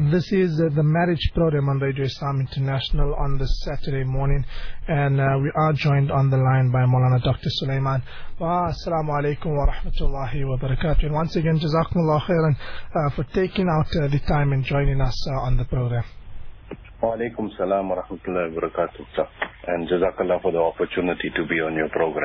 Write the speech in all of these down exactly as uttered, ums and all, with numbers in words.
This is uh, the marriage program on Radio Islam International on this Saturday morning, and uh, we are joined on the line by Maulana Doctor Sulaiman. Wa assalamu alaikum wa rahmatullahi wa barakatuh. And once again, jazakumullah khairan uh, for taking out uh, the time and joining us uh, on the program. Wa alaikum salam wa rahmatullahi wa barakatuh. And jazakallah for the opportunity to be on your program.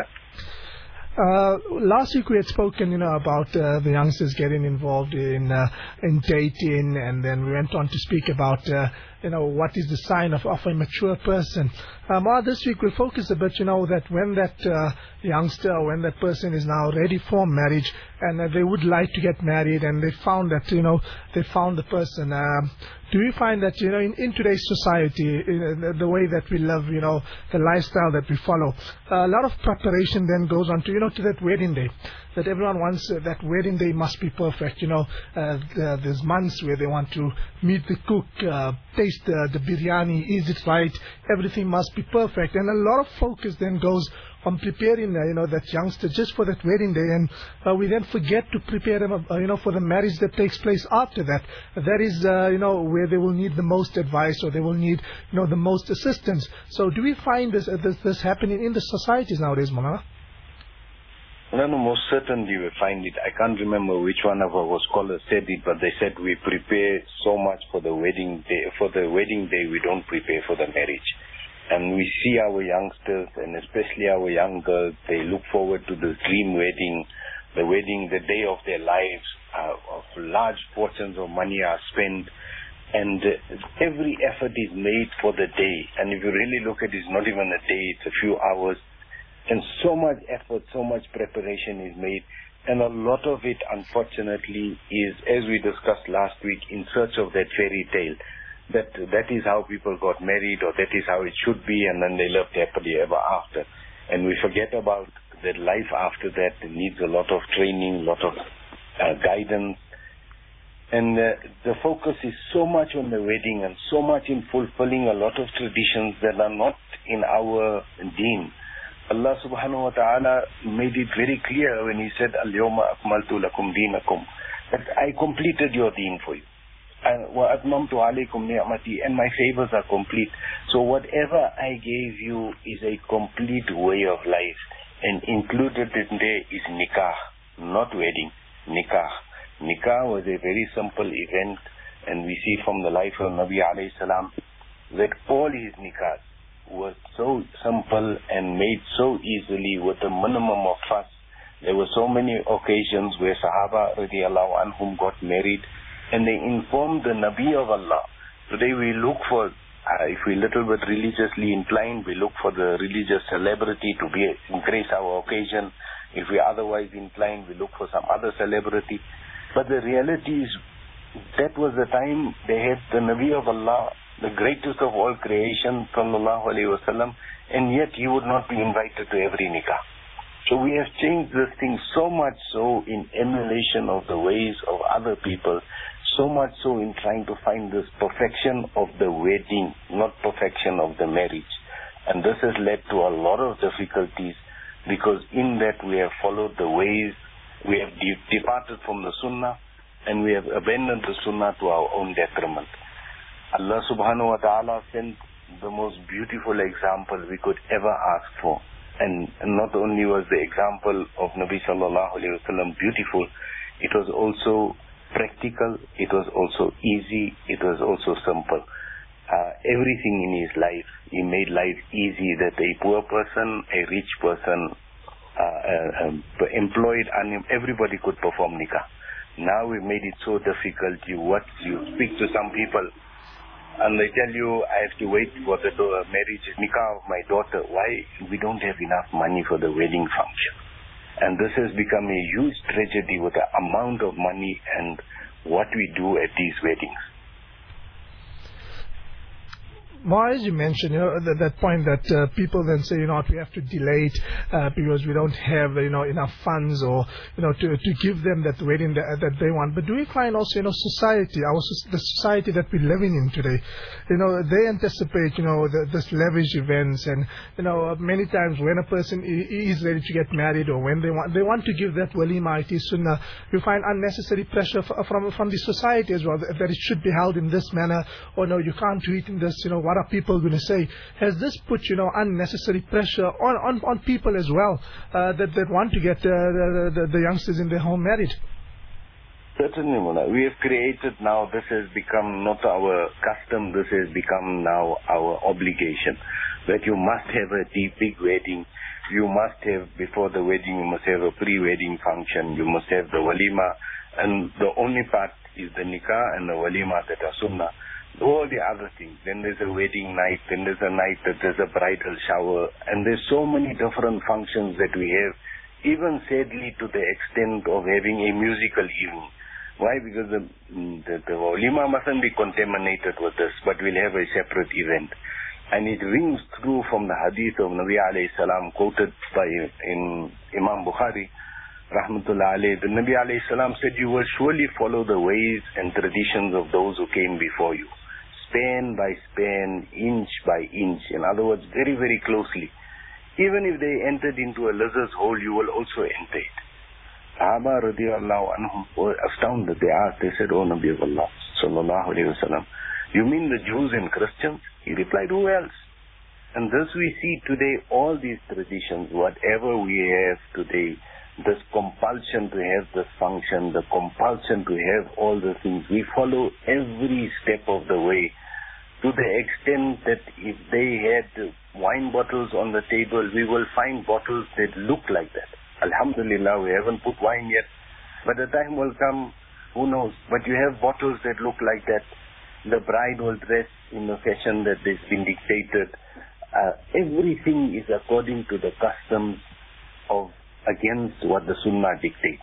Uh, last week we had spoken, you know, about uh, the youngsters getting involved in uh, in dating, and then we went on to speak about, uh, you know, what is the sign of, of a mature person. Um, uh, this week we'll focus a bit, you know, that when that uh, youngster or when that person is now ready for marriage and uh, they would like to get married and they found that, you know, they found the person. Um, do you find that, you know, in, in today's society, in the, the way that we live, you know, the lifestyle that we follow, uh, a lot of preparation then goes on to, you know, to that wedding day. That everyone wants uh, that wedding day must be perfect. You know, uh, the, there's months where they want to meet the cook, uh, taste uh, the biryani, is it right? Everything must be perfect, and a lot of focus then goes on preparing, uh, you know, that youngster just for that wedding day, and uh, we then forget to prepare them, uh, you know, for the marriage that takes place after that. That is, uh, you know, where they will need the most advice, or they will need, you know, the most assistance. So, do we find this uh, this, this happening in the societies nowadays, Maulana? No, no, most certainly we find it. I can't remember which one of our scholars said it, but they said we prepare so much for the wedding day. For the wedding day, we don't prepare for the marriage. And we see our youngsters, and especially our young girls, they look forward to the dream wedding, the wedding, the day of their lives, uh, of large fortunes of money are spent, and uh, every effort is made for the day. And if you really look at it, it's not even a day, it's a few hours. And so much effort, so much preparation is made. And a lot of it, unfortunately, is, as we discussed last week, in search of that fairy tale. That that is how people got married, or that is how it should be, and then they lived happily ever after. And we forget about that life after that. It needs a lot of training, a lot of uh, guidance. And uh, the focus is so much on the wedding and so much in fulfilling a lot of traditions that are not in our deen. Allah subhanahu wa ta'ala made it very clear when He said, Al-yawma akmaltu lakum deenakum, that I completed your deen for you. And wa atmamtu alaykum ni'mati, and my favors are complete. So whatever I gave you is a complete way of life, and included in there is nikah, not wedding, nikah. Nikah was a very simple event, and we see from the life of Nabi alayhi salam that all his nikahs was so simple and made so easily with a minimum of fuss. There were so many occasions where Sahaba radiallahu anhum got married, and they informed the Nabi of Allah. Today we look for, uh, if we're a little bit religiously inclined, we look for the religious celebrity to be increase our occasion. If we're otherwise inclined, we look for some other celebrity. But the reality is, that was the time they had the Nabi of Allah, the greatest of all creation, sallallahu alayhi wa sallam, and yet he would not be invited to every nikah. So we have changed this thing so much so in emulation of the ways of other people, so much so in trying to find this perfection of the wedding, not perfection of the marriage. And this has led to a lot of difficulties, because in that we have followed the ways, we have de- departed from the sunnah, and we have abandoned the sunnah to our own detriment. Allah subhanahu wa ta'ala sent the most beautiful example we could ever ask for. And not only was the example of Nabi sallallahu alayhi wa sallam beautiful, it was also practical, it was also easy, it was also simple. Uh, everything in his life, he made life easy, that a poor person, a rich person, uh, uh, um, employed, and everybody could perform nikah. Now we made it so difficult. You what you speak to some people, and they tell you, I have to wait for the marriage nikah of my daughter. Why? We don't have enough money for the wedding function. And this has become a huge tragedy with the amount of money and what we do at these weddings. More as you mentioned, you know, that, that point that uh, people then say, you know, we have to delay it uh, because we don't have, you know, enough funds or, you know, to to give them that wedding that, that they want. But do we find also, you know, society, our the society that we're living in today, you know, they anticipate, you know, the, this lavish events, and you know, many times when a person is ready to get married or when they want they want to give that walima, it is sunnah. We find unnecessary pressure from from the society as well, that, that it should be held in this manner, or no, you can't do it in this. You know, what are people going to say? Has this put, you know, unnecessary pressure on, on, on people as well, uh, that, that want to get uh, the, the, the youngsters in their home married? Certainly, Mullah. We have created now, this has become not our custom, this has become now our obligation, that you must have a deep, big wedding. You must have, before the wedding, you must have a pre-wedding function. You must have the walima. And the only part is the nikah and the walima that are sunnah. All the other things. Then there's a wedding night. Then there's a night that there's a bridal shower. And there's so many different functions that we have, even sadly to the extent of having a musical evening. Why? Because the, the, the walima mustn't be contaminated with this, but we'll have a separate event. And it rings through from the hadith of Nabi alayhi salam, quoted by in Imam Bukhari, rahmatullah alayhi. The Nabi alayhi salam said, you will surely follow the ways and traditions of those who came before you. Span by span, inch by inch. In other words, very, very closely. Even if they entered into a lizard's hole, you will also enter it. Sahaba radiallahu anhum were astounded. They asked, they said, O Nabi of Allah, sallallahu alayhi wa sallam, you mean the Jews and Christians? He replied, who else? And thus we see today all these traditions, whatever we have today, this compulsion to have this function, the compulsion to have all the things, we follow every step of the way, to the extent that if they had wine bottles on the table, we will find bottles that look like that. Alhamdulillah, we haven't put wine yet, but the time will come, who knows, but you have bottles that look like that. The bride will dress in the fashion that has been dictated. Uh, everything is according to the customs of against what the Sunnah dictates.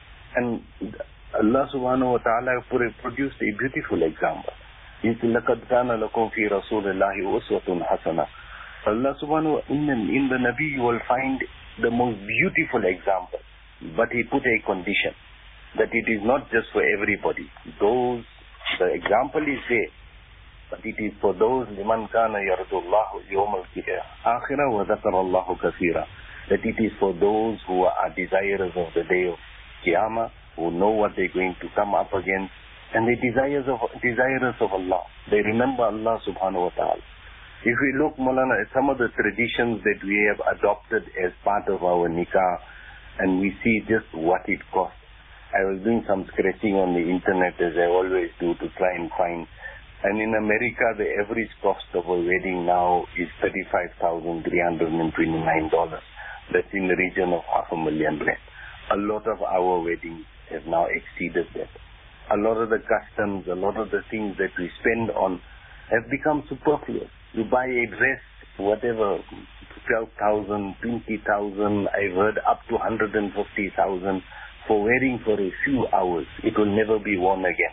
And Allah subhanahu wa ta'ala produced a beautiful example. لَقَدْ كَانَ لَكُمْ فِي رَسُولِ اللَّهِ أُسْوَةٌ حَسَنَةٌ. Allah subhanahu wa ta'ala, in, in the Nabi you will find the most beautiful example. But he put a condition, that it is not just for everybody. Those, the example is there, but it is for those لِمَنْ كَانَ يَرْجُ اللَّهُ يَوْمَ الْآخِرَةِ وَذَكَرَ اللَّهُ كَثِيرًا. That it is for those who are desirous of the day of Qiyamah, who know what they're going to come up against, and they desires of desirous of Allah. They remember Allah subhanahu wa ta'ala. If we look, Maulana, at some of the traditions that we have adopted as part of our nikah, and we see just what it costs. I was doing some scratching on the internet, as I always do, to try and find. And in America, the average cost of a wedding now is thirty-five thousand three hundred twenty-nine dollars. That's in the region of half a million rand. A lot of our weddings have now exceeded that. A lot of the customs, a lot of the things that we spend on have become superfluous. You buy a dress, whatever, twelve thousand, twenty thousand, I've heard up to one hundred fifty thousand for wearing for a few hours. It will never be worn again.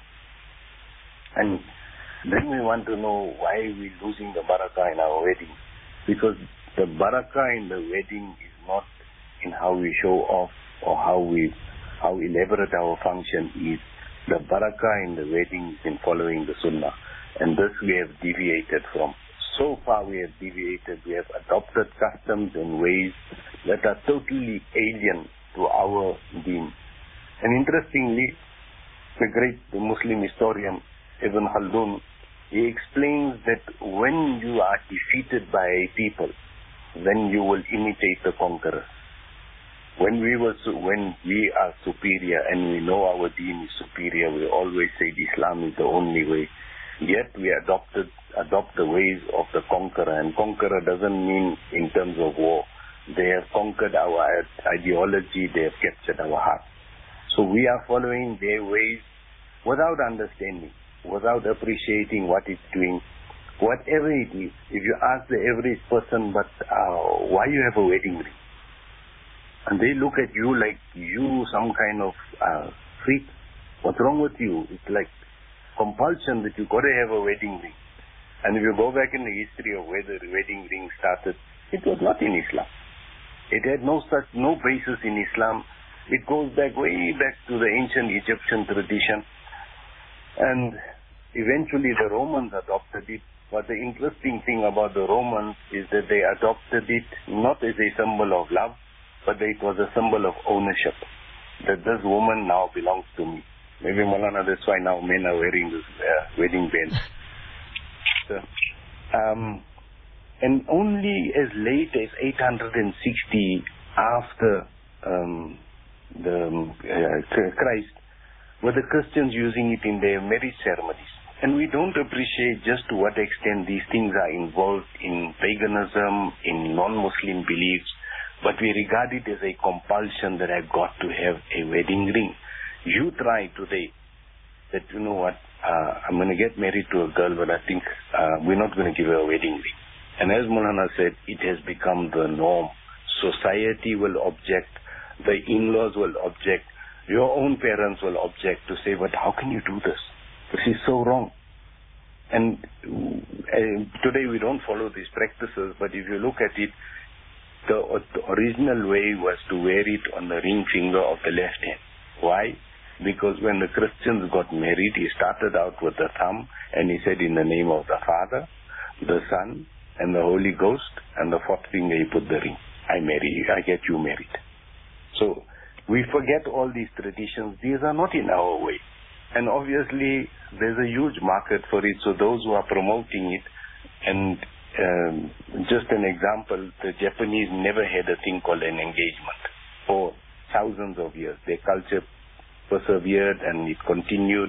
And then we want to know why we're losing the barakah in our wedding. Because the barakah in the wedding is not in how we show off or how we, how elaborate our function is. The barakah in the wedding is in following the sunnah. And this we have deviated from. So far we have deviated. We have adopted customs and ways that are totally alien to our deen. And interestingly, the great Muslim historian Ibn Khaldun, he explains that when you are defeated by a people, then you will imitate the conqueror. When we were, when we are superior and we know our deen is superior, we always say Islam is the only way. Yet we adopted adopt the ways of the conqueror, and conqueror doesn't mean in terms of war. They have conquered our ideology, they have captured our heart. So we are following their ways without understanding, without appreciating what it's doing. Whatever it is, if you ask the average person, but uh, why you have a wedding ring? And they look at you like you some kind of uh, freak. What's wrong with you? It's like compulsion that you got to have a wedding ring. And if you go back in the history of where the wedding ring started, it was not in Islam. It had no such, no basis in Islam. It goes back way back to the ancient Egyptian tradition. And eventually the Romans adopted it. But the interesting thing about the Romans is that they adopted it not as a symbol of love, but it was a symbol of ownership. That this woman now belongs to me. Maybe Maulana, that's why now men are wearing this uh, wedding band. So, um, and only as late as eight hundred sixty after um, the uh, Christ were the Christians using it in their marriage ceremonies. And we don't appreciate just to what extent these things are involved in paganism, in non-Muslim beliefs, but we regard it as a compulsion that I've got to have a wedding ring. You try today that, you know what, uh, I'm going to get married to a girl, but I think uh, we're not going to give her a wedding ring. And as Maulana said, it has become the norm. Society will object, the in-laws will object, your own parents will object to say, but how can you do this? This is so wrong. And uh, today we don't follow these practices, but if you look at it, the, the original way was to wear it on the ring finger of the left hand. Why? Because when the Christians got married, he started out with the thumb, and he said, in the name of the Father, the Son, and the Holy Ghost, and the fourth finger he put the ring. I marry you, I get you married. So we forget all these traditions. These are not in our way. And obviously, there's a huge market for it. So those who are promoting it, and um, just an example, the Japanese never had a thing called an engagement for thousands of years. Their culture persevered and it continued.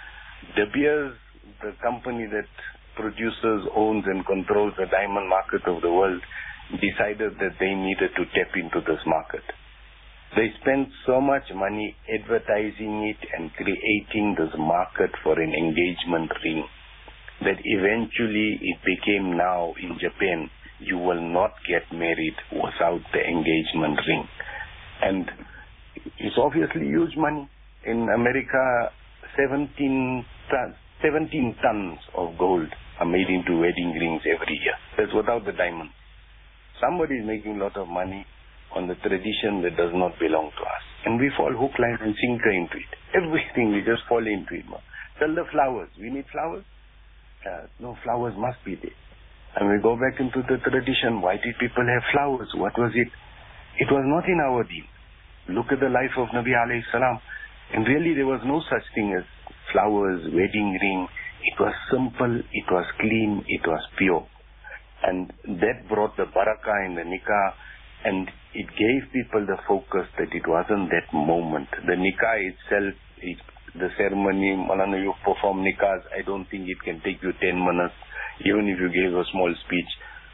De Beers, the company that produces, owns and controls the diamond market of the world, decided that they needed to tap into this market. They spent so much money advertising it and creating this market for an engagement ring that eventually it became now in Japan, you will not get married without the engagement ring. And it's obviously huge money. In America, seventeen tons, seventeen tons of gold are made into wedding rings every year. That's without the diamond. Somebody is making a lot of money on the tradition that does not belong to us. And we fall hook, line and sinker into it. Everything, we just fall into it. Tell the flowers. We need flowers? Uh, no, flowers must be there. And we go back into the tradition. Why did people have flowers? What was it? It was not in our deen. Look at the life of Nabi alayhi salam. And really there was no such thing as flowers, wedding ring. It was simple, it was clean, it was pure. And that brought the barakah in the nikah, and it gave people the focus that it wasn't that moment. The nikah itself, it, the ceremony, Maulana, you perform nikahs, I don't think it can take you ten minutes, even if you gave a small speech,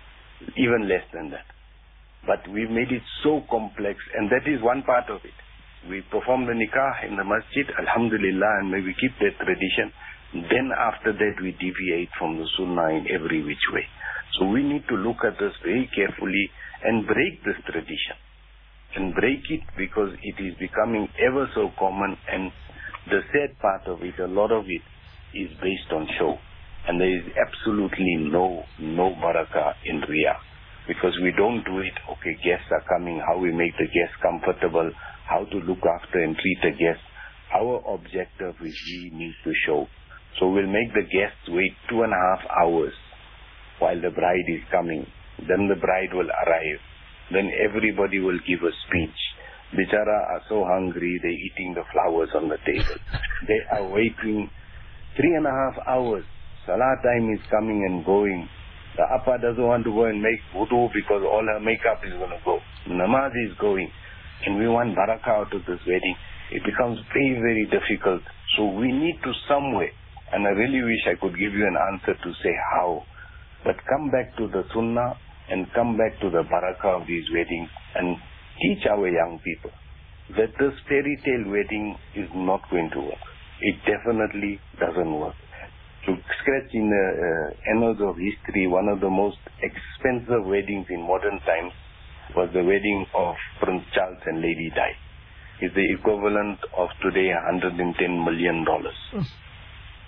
even less than that. But we've made it so complex, and that is one part of it. We perform the nikah in the masjid, alhamdulillah, and may we keep that tradition. Then after that we deviate from the sunnah in every which way. So we need to look at this very carefully and break this tradition. And break it because it is becoming ever so common, and the sad part of it, a lot of it is based on show. And there is absolutely no, no barakah in Riyah. Because we don't do it, okay, guests are coming, how we make the guests comfortable, how to look after and treat the guests. Our objective is we need to show. So we'll make the guests wait two and a half hours while the bride is coming. Then the bride will arrive. Then everybody will give a speech. Bichara are so hungry, they're eating the flowers on the table. They are waiting three and a half hours. Salah time is coming and going. The appa doesn't want to go and make wudu because all her makeup is going to go. Namaz is going. And we want barakah out of this wedding. It becomes very, very difficult. So we need to somewhere, and I really wish I could give you an answer to say how, but come back to the sunnah and come back to the barakah of these weddings and teach our young people that this fairy tale wedding is not going to work. It definitely doesn't work. To scratch in the uh, annals of history, one of the most expensive weddings in modern times was the wedding of Prince Charles and Lady Di. It's the equivalent of today one hundred ten million dollars.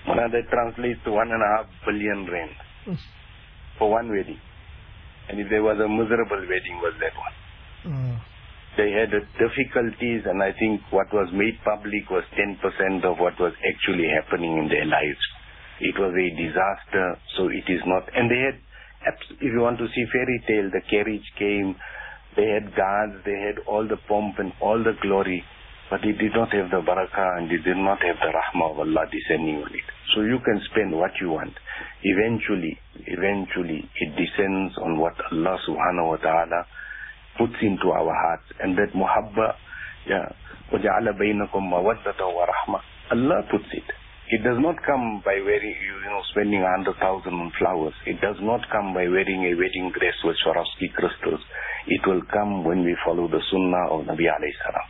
Now that translates to one and a half billion rand Mm. for one wedding. And if there was a miserable wedding, was that one. Mm. They had uh, difficulties, and I think what was made public was ten percent of what was actually happening in their lives. It was a disaster, so it is not. And they had, if you want to see fairy tale, the carriage came, they had guards, they had all the pomp and all the glory, but it did not have the barakah and it did not have the rahmah of Allah descending on it. So you can spend what you want. Eventually, eventually, it descends on what Allah subhanahu wa ta'ala puts into our hearts, and that muhabba, yeah, وَجَعَلَ بَيْنَكُمْ مَوَدَّةً وَرَحْمَةً, Allah puts it. It does not come by wearing, you know, spending a hundred thousand on flowers. It does not come by wearing a wedding dress with Swarovski crystals. It will come when we follow the sunnah of Nabi alayhi salam.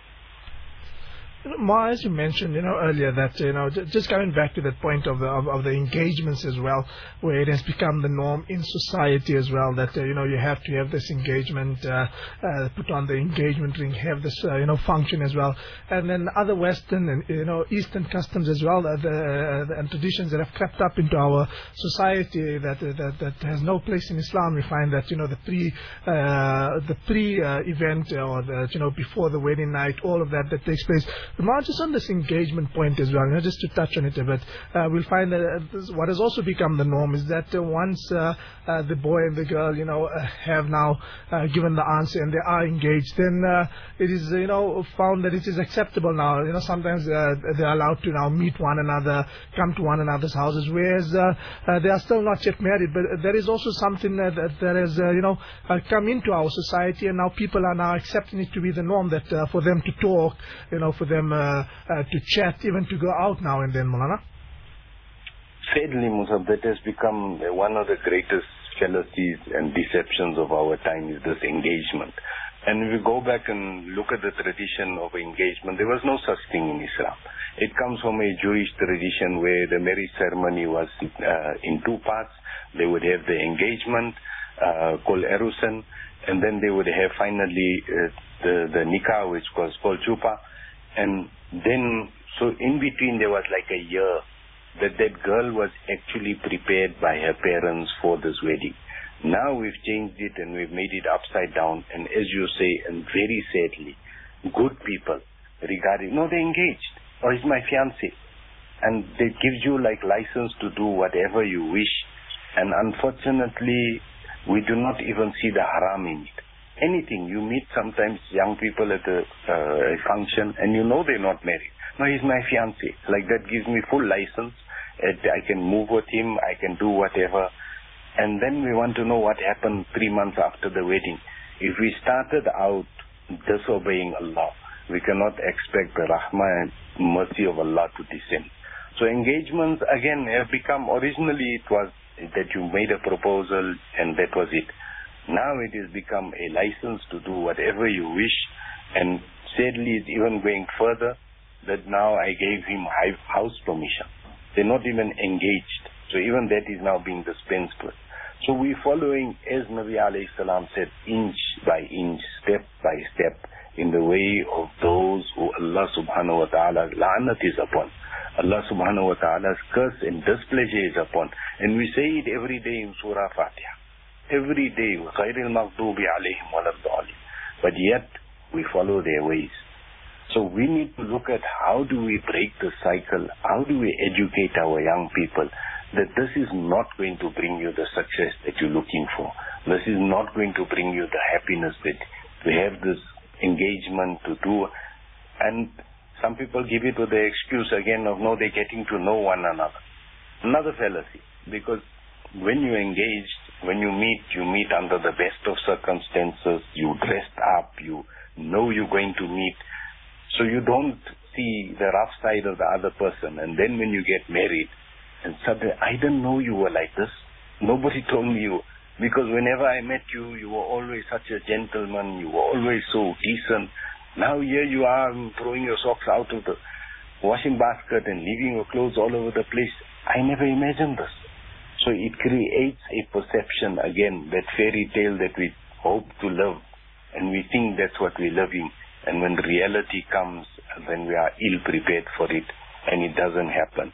Ma, as you mentioned, you know, earlier that, you know, just coming back to that point of the, of, of the engagements as well, where it has become the norm in society as well, that, uh, you know, you have to have this engagement, uh, uh, put on the engagement ring, have this, uh, you know, function as well. And then other Western and, you know, Eastern customs as well, uh, the, uh, and traditions that have crept up into our society that, uh, that, that has no place in Islam. We find that, you know, the pre, uh, the pre-event uh, or the, you know, before the wedding night, all of that that takes place. Not just on this engagement point as well, you know, just to touch on it a bit, uh, we'll find that uh, this, what has also become the norm is that uh, once uh, uh, the boy and the girl, you know, uh, have now uh, given the answer and they are engaged, then uh, it is, you know, found that it is acceptable now. You know, sometimes uh, they're allowed to now meet one another, come to one another's houses, whereas uh, uh, they are still not yet married. But there is also something that, that, that has, uh, you know, uh, come into our society, and now people are now accepting it to be the norm, that uh, for them to talk, you know, for them uh, uh, to chat, even to go out now and then, Maulana. Sadly, Musab, that has become one of the greatest fallacies and deceptions of our time, is this engagement. And if we go back and look at the tradition of engagement, there was no such thing in Islam. It comes from a Jewish tradition where the marriage ceremony was uh, in two parts. They would have the engagement, uh, called erusan, and then they would have finally uh, the, the nikah, which was called chupa. And then, so in between there was like a year that that girl was actually prepared by her parents for this wedding. Now we've changed it and we've made it upside down, and as you say, and very sadly, good people regarding, no, they're engaged, or he's my fiancé, and they gives you like license to do whatever you wish, and unfortunately we do not even see the haram in it. Anything, you meet sometimes young people at a, uh, a function and you know they're not married. No, he's my fiancé. Like that gives me full license. I can move with him, I can do whatever. And then we want to know what happened three months after the wedding. If we started out disobeying Allah, we cannot expect the rahmah and mercy of Allah to descend. So engagements, again, have become, originally it was that you made a proposal and that was it. Now it has become a license to do whatever you wish, and sadly it's even going further, that now I gave him house permission. They're not even engaged. So even that is now being dispensed with. So we're following, as Nabi alayhi salam said, inch by inch, step by step, in the way of those who Allah subhanahu wa ta'ala's la'anat is upon. Allah subhanahu wa ta'ala's curse and displeasure is upon. And we say it every day in Surah Fatiha. Every day, غَيْرِ الْمَغْضُوبِ عَلَيْهِمْ وَلَا الضَّالِينَ. But yet, we follow their ways. So we need to look at how do we break the cycle, how do we educate our young people that this is not going to bring you the success that you're looking for. This is not going to bring you the happiness that we have this engagement to do. And some people give it with the excuse again of, no, they're getting to know one another. Another fallacy, because when you engage, when you meet, you meet under the best of circumstances, you dressed up, you know you're going to meet, so you don't see the rough side of the other person. And then when you get married, and suddenly, I didn't know you were like this. Nobody told me you, because whenever I met you, you were always such a gentleman, you were always so decent. Now here you are throwing your socks out of the washing basket and leaving your clothes all over the place. I never imagined this. So it creates a perception, again, that fairy tale that we hope to live, and we think that's what we're living. And when reality comes, then we are ill prepared for it, and it doesn't happen.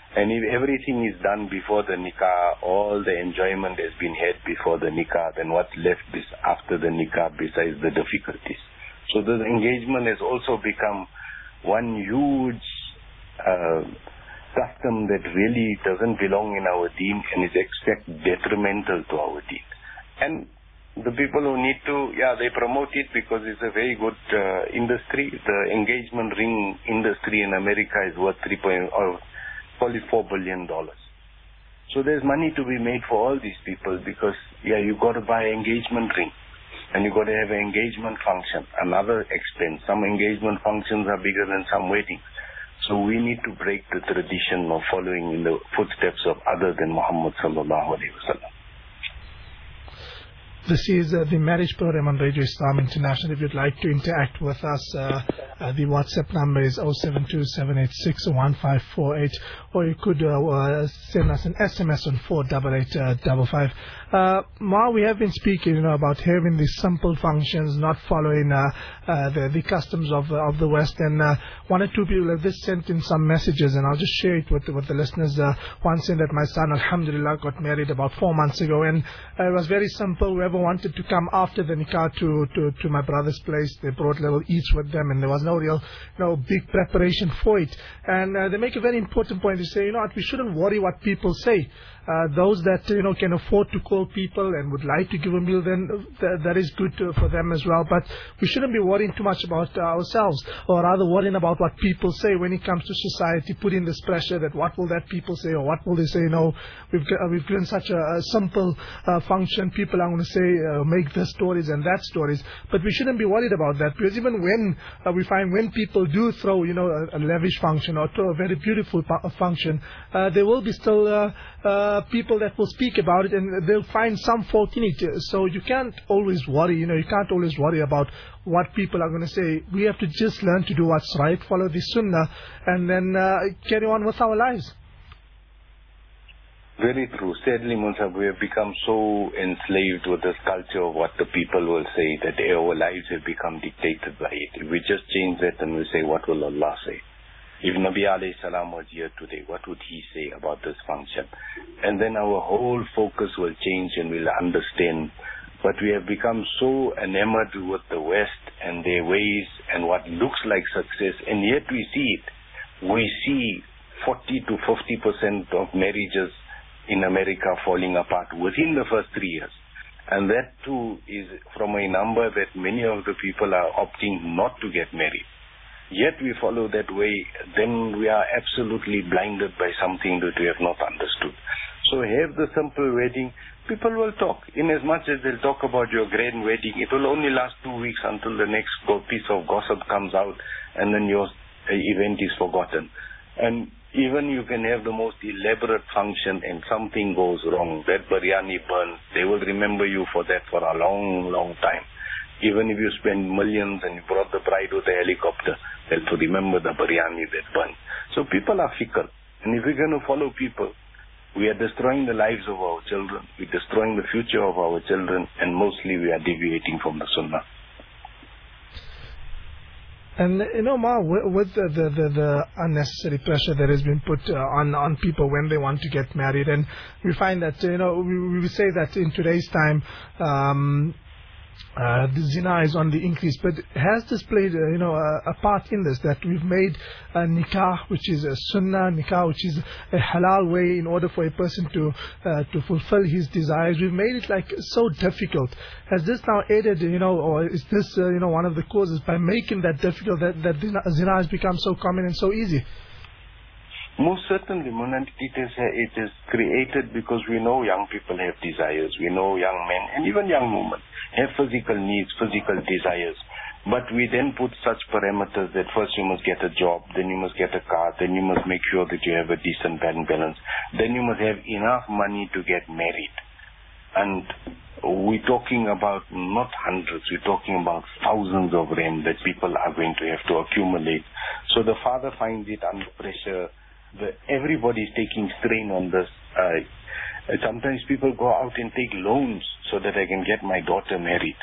And if everything is done before the nikah, all the enjoyment has been had before the nikah, then what's left is after the nikah besides the difficulties? So the engagement has also become one huge uh, custom that really doesn't belong in our deen and is except detrimental to our deen. And the people who need to, yeah, they promote it because it's a very good uh, industry. The engagement ring industry in America is worth three point, or call it four billion dollars. So there's money to be made for all these people because, yeah, you got to buy an engagement ring and you got to have an engagement function, another expense. Some engagement functions are bigger than some weddings. So we need to break the tradition of following in the footsteps of other than Muhammad sallallahu alaihi wasallam. This is uh, the marriage program on Radio Islam International. If you'd like to interact with us, uh, uh, the WhatsApp number is zero seven two seven eight six one five four eight, or you could uh, uh, send us an S M S on four eight eight five five. Uh, Ma, we have been speaking, you know, about having these simple functions, not following uh, uh, the, the customs of uh, of the West. And uh, one or two people have just sent in some messages, and I'll just share it with with the listeners. Uh, one saying that my son, alhamdulillah, got married about four months ago, and uh, it was very simple. Whoever wanted to come after the nikah to, to, to my brother's place, they brought little eats with them, and there was no real, you know, big preparation for it. And uh, they make a very important point to say, you know what, we shouldn't worry what people say. Uh, those that, you know, can afford to call people and would like to give a meal, then th that is good to, for them as well. But we shouldn't be worrying too much about uh, ourselves, or rather worrying about what people say when it comes to society, putting this pressure that what will that people say, or what will they say. You know, we've, uh, we've given such a, a simple uh, function. People are going to say, uh, make this stories and that stories. But we shouldn't be worried about that, because even when uh, we find when people do throw, you know, a, a lavish function or throw a very beautiful function, uh, there will be still uh, uh, people that will speak about it, and they'll find some fault in it. So you can't always worry, you know, you can't always worry about what people are going to say. We have to just learn to do what's right, follow the sunnah, and then uh, carry on with our lives. Very true. Sadly, Munsab, we have become so enslaved with this culture of what the people will say that our lives have become dictated by it. If we just change that and we say, what will Allah say? If Nabi alayhi salam was here today, what would he say about this function? And then our whole focus will change and we'll understand. But we have become so enamored with the West and their ways and what looks like success, and yet we see it. We see forty to fifty percent of marriages in America falling apart within the first three years. And that too is from a number that many of the people are opting not to get married. Yet we follow that way, then we are absolutely blinded by something that we have not understood. So have the simple wedding. People will talk. In as much as they'll talk about your grand wedding, it will only last two weeks until the next piece of gossip comes out, and then your event is forgotten. And even you can have the most elaborate function and something goes wrong, that biryani burns, they will remember you for that for a long, long time. Even if you spend millions and you brought the bride with a helicopter, they'll to remember the biryani that burned. So people are fickle. And if we're going to follow people, we are destroying the lives of our children. We're destroying the future of our children. And mostly we are deviating from the sunnah. And, you know, Ma, with the, the, the, the unnecessary pressure that has been put uh, on, on people when they want to get married, and we find that, you know, we, we say that in today's time, um, Uh, the zina is on the increase, but has this played, uh, you know, a, a part in this, that we've made a nikah, which is a sunnah nikah, which is a halal way in order for a person to uh, to fulfill his desires. We've made it like so difficult. Has this now aided, you know, or is this, uh, you know, one of the causes by making that difficult that that zina has become so common and so easy? Most certainly, Munand, it is, it is created because we know young people have desires. We know young men and even young women have physical needs, physical desires. But we then put such parameters that first you must get a job, then you must get a car, then you must make sure that you have a decent bank balance, then you must have enough money to get married. And we're talking about not hundreds, we're talking about thousands of rand that people are going to have to accumulate. So the father finds it under pressure. The, everybody is taking strain on this. Uh, sometimes people go out and take loans so that I can get my daughter married.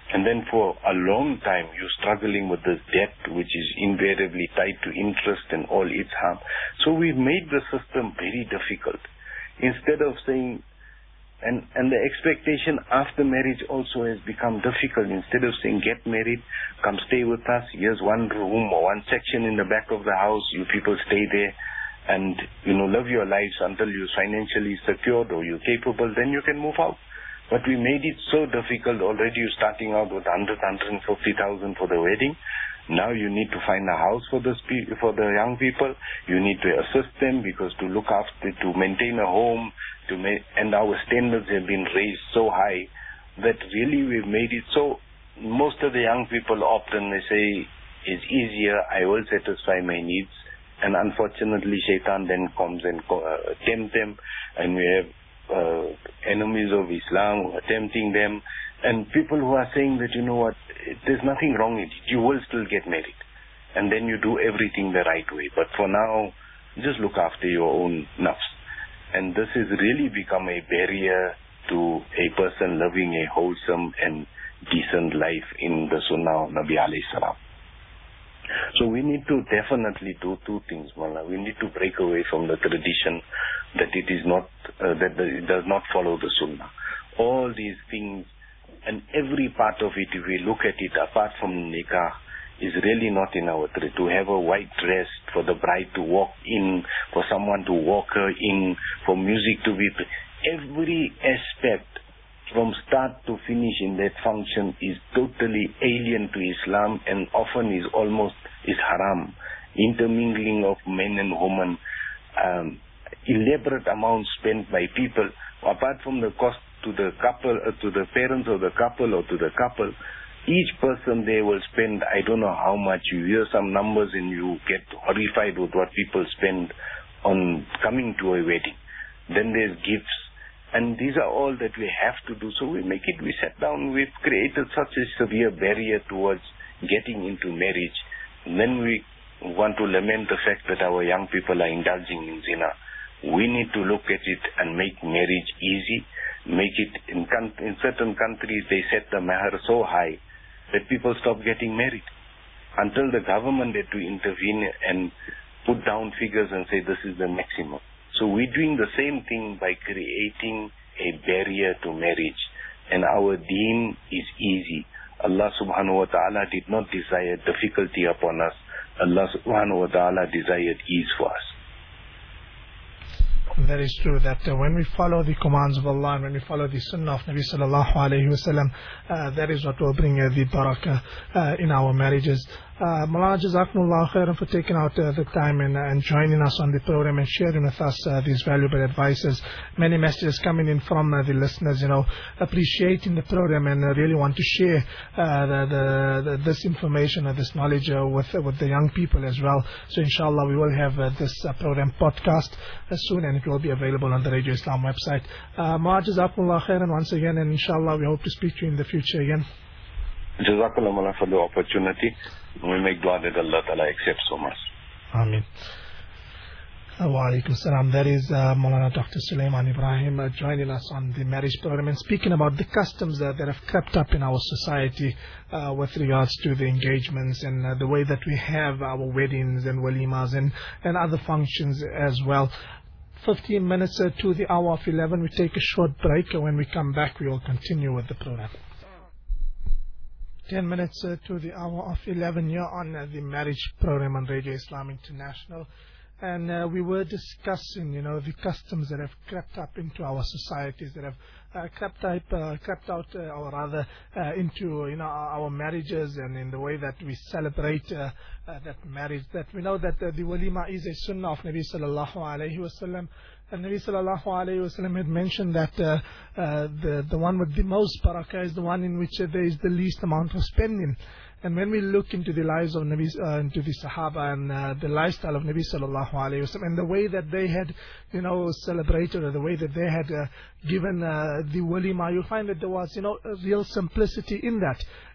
And then for a long time, you're struggling with this debt, which is invariably tied to interest and all its harm. So we've made the system very difficult. Instead of saying, and, and the expectation after marriage also has become difficult. Instead of saying, get married, come stay with us, here's one room or one section in the back of the house, you people stay there and, you know, live your lives until you're financially secured or you're capable, then you can move out. But we made it so difficult. Already you're starting out with one hundred, one hundred fifty thousand for the wedding. Now you need to find a house for the for the young people. You need to assist them because to look after, to maintain a home, to ma- and our standards have been raised so high that really we've made it so. Most of the young people opt and they say, it's easier, I will satisfy my needs. And unfortunately, shaitan then comes and uh, tempt them, and we have Uh, enemies of Islam attempting them, and people who are saying that, you know what, there's nothing wrong with it, you will still get married, and then you do everything the right way. But for now, just look after your own nafs. And this has really become a barrier to a person living a wholesome and decent life in the Sunnah of Nabi alayhi salam. So we need to definitely do two things, Mala. We need to break away from the tradition that it is not, uh, that the, it does not follow the Sunnah. All these things and every part of it, if we look at it apart from nikah, is really not in our tradition. To have a white dress, for the bride to walk in, for someone to walk her in, for music to be, every aspect from start to finish in that function is totally alien to Islam and often is almost is haram. Intermingling of men and women, um, elaborate amounts spent by people, apart from the cost to the couple, uh, to the parents of the couple or to the couple, each person there will spend, I don't know how much. You hear some numbers and you get horrified with what people spend on coming to a wedding. Then there's gifts. And these are all that we have to do. So we make it, we sat down, we've created such a severe barrier towards getting into marriage. And then we want to lament the fact that our young people are indulging in zina. We need to look at it and make marriage easy. Make it, in, in certain countries, they set the mahar so high that people stop getting married. Until the government had to intervene and put down figures and say this is the maximum. So we're doing the same thing by creating a barrier to marriage. And our deen is easy. Allah subhanahu wa ta'ala did not desire difficulty upon us. Allah subhanahu wa ta'ala desired ease for us. That is true, that uh, when we follow the commands of Allah and when we follow the sunnah of Nabi sallallahu alayhi wa sallam, uh, that is what will bring uh, the barakah uh, in our marriages. Uh, Mullah, Jazakumullah khairan for taking out uh, the time and, uh, and joining us on the program and sharing with us uh, these valuable advices. Many messages coming in from uh, the listeners, you know, appreciating the program and uh, really want to share uh, the, the, the, this information or this knowledge uh, with uh, with the young people as well. So inshallah we will have uh, this uh, program podcast uh, soon, and it will be available on the Radio Islam website. Uh, Mullah, Jazakumullah khairan once again, and inshallah we hope to speak to you in the future again. Jazakallah for the opportunity. We make dua that Allah Ta'ala accepts so much. Ameen. Wa alaikum salam. That is uh, Maulana Doctor Sulaiman Ibrahim uh, joining us on the marriage program and speaking about the customs uh, that have crept up in our society uh, with regards to the engagements and uh, the way that we have our weddings and walimas and, and other functions as well. fifteen minutes uh, to the hour of eleven. We take a short break, and when we come back we will continue with the program. ten minutes uh, to the hour of eleven here on uh, the marriage program on Radio Islam International. And uh, we were discussing, you know, the customs that have crept up into our societies, that have uh, crept up, uh, crept out, uh, or rather, uh, into, you know, our marriages and in the way that we celebrate uh, uh, that marriage. That we know that uh, the walima is a sunnah of Nabi sallallahu alaihi wasallam. And Nabi sallallahu alayhi wa sallam had mentioned that uh, uh, the, the one with the most barakah is the one in which uh, there is the least amount of spending. And when we look into the lives of Nabi, uh, into the Sahaba and uh, the lifestyle of Nabi sallallahu alayhi wa sallam and the way that they had, you know, celebrated, or the way that they had uh, given uh, the walima, you'll find that there was, you know, a real simplicity in that.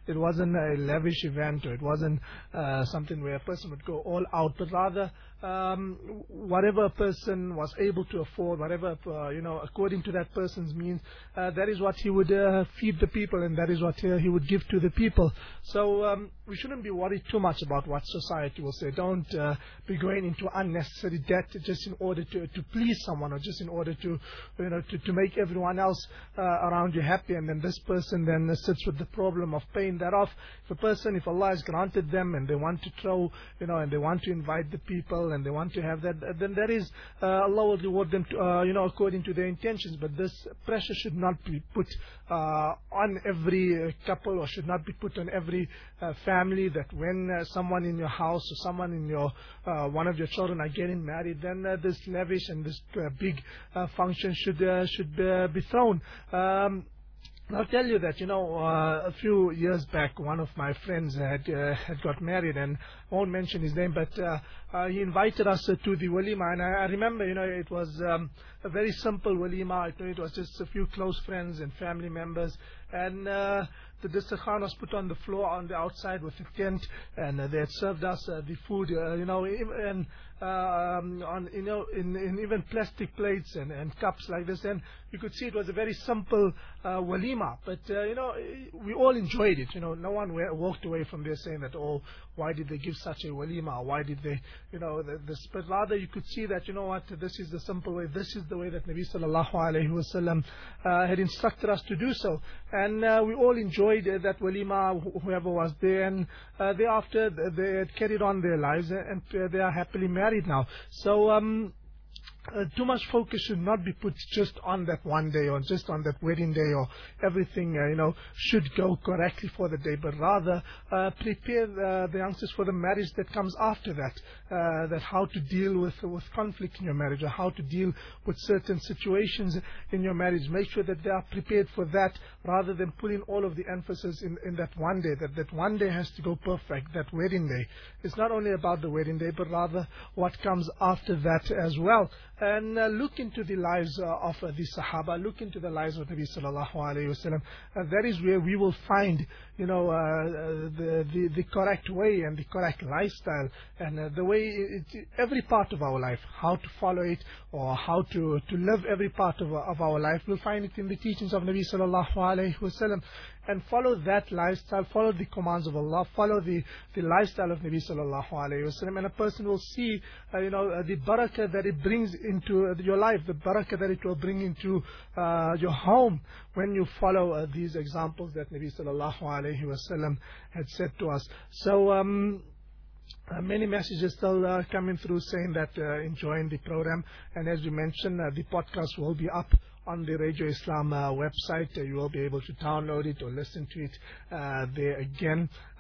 it wasn't a lavish event, or it wasn't uh, something where a person would go all out, but rather um, whatever a person was able to afford, whatever, uh, you know, according to that person's means, uh, that is what he would uh, feed the people, and that is what uh, he would give to the people. So um, we shouldn't be worried too much about what society will say. Don't uh, be going into unnecessary debt just in order to, to please someone, or just in order to, you know, to, to make everyone else uh, around you happy, and then this person then uh, sits with the problem of paying that off. If a person, if Allah has granted them, and they want to throw, you know, and they want to invite the people, and they want to have that, then that is, uh, Allah will reward them, to, uh, you know, according to their intentions. But this pressure should not be put uh, on every uh, couple, or should not be put on every uh, family, that when uh, someone in your house, or someone in your, uh, one of your children are getting married, then uh, this lavish and this uh, big uh, function should uh, should uh, be thrown. Um, I'll tell you that, you know, uh, a few years back, one of my friends had uh, had got married, and I won't mention his name, but uh, uh, he invited us uh, to the walima, and I, I remember, you know, it was um, a very simple walima. I know it was just a few close friends and family members, and uh, the dastakhan was put on the floor on the outside with a tent, and uh, they had served us uh, the food, uh, you know, and uh, um, on, you know, in, in even plastic plates and, and cups like this, and you could see it was a very simple uh, walima, but uh, you know, we all enjoyed it. You know, no one walked away from there saying that, oh, why did they give such a walima? Why did they, you know, this? But rather, you could see that, you know what, this is the simple way. This is the way that Nabi sallallahu alaihi wasallam uh, had instructed us to do so, and uh, we all enjoyed uh, that walima, wh whoever was there, and uh, thereafter they had carried on their lives, and uh, they are happily married now. So. Um, Uh, too much focus should not be put just on that one day, or just on that wedding day, or everything uh, you know should go correctly for the day, but rather uh, prepare uh, the youngsters for the marriage that comes after that. Uh, that how to deal with with conflict in your marriage, or how to deal with certain situations in your marriage. Make sure that they are prepared for that, rather than putting all of the emphasis in in that one day. That that one day has to go perfect. That wedding day. It's not only about the wedding day, but rather what comes after that as well. And uh, look into the lives uh, of uh, the Sahaba, look into the lives of Nabi sallallahu alayhi wa sallam. Uh, that is where we will find, you know, uh, the, the the correct way and the correct lifestyle, and uh, the way it, it, every part of our life, how to follow it, or how to to live every part of, of our life. We'll find it in the teachings of Nabi sallallahu alayhi wa sallam. And follow that lifestyle, follow the commands of Allah, follow the, the lifestyle of Nabi sallallahu alayhi wa sallam, and a person will see, uh, you know, uh, the barakah that it brings into uh, your life, the barakah that it will bring into uh, your home when you follow uh, these examples that Nabi sallallahu alayhi wa sallam had said to us. So, um, Uh, many messages still uh, coming through saying that uh, enjoying the program, and as we mentioned, uh, the podcast will be up on the Radio Islam uh, website. Uh, you will be able to download it or listen to it uh, there again.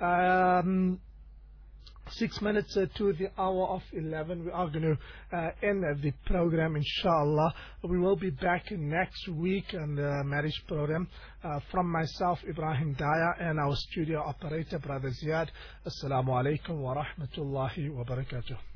Um, Six minutes uh, to the hour of eleven, we are going to uh, end uh, the program, inshallah. We will be back next week on the marriage program. Uh, from myself, Ibrahim Daya, and our studio operator, Brother Ziad. Assalamu alaikum wa rahmatullahi wa barakatuh.